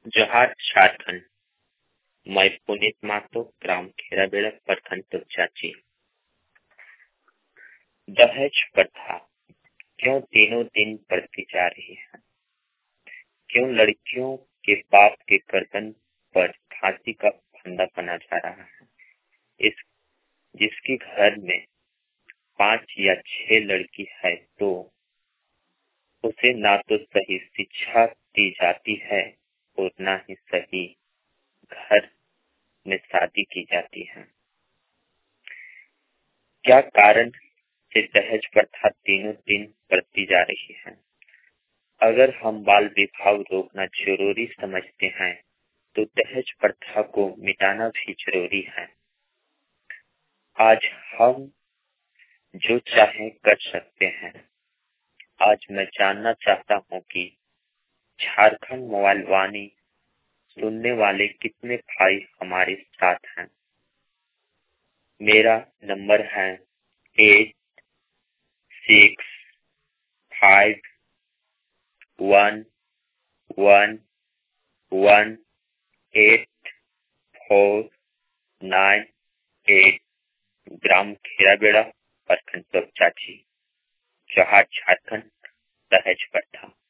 जोहार झारखंड। मैं पुनीत मातो, ग्राम खेराबेड़ा, प्रखंड तुलचाची। दहेज प्रथा क्यों दिनों दिन बढ़ती जा रही है? क्यों लड़कियों के बाप के गर्दन पर फांसी का फंदा बना जा रहा है? इस जिसके घर में 5 या 6 लड़की है तो उसे ना तो सही शिक्षा दी जाती है और ना ही सही घर में शादी की जाती है। क्या कारण से दहेज प्रथा दिनों दिन बढ़ती जा रही है? अगर हम बाल विवाह रोकना जरूरी समझते हैं तो दहेज प्रथा को मिटाना भी जरूरी है। आज हम जो चाहें कर सकते हैं। आज मैं जानना चाहता हूं कि झारखंड मोबाइल वाणी सुनने वाले कितने भाई हमारे साथ हैं। मेरा नंबर है 8651118498। ग्राम खेराबेड़ा, प्रखंड चाची, जोहार झारखंड। दहेज प्रथा।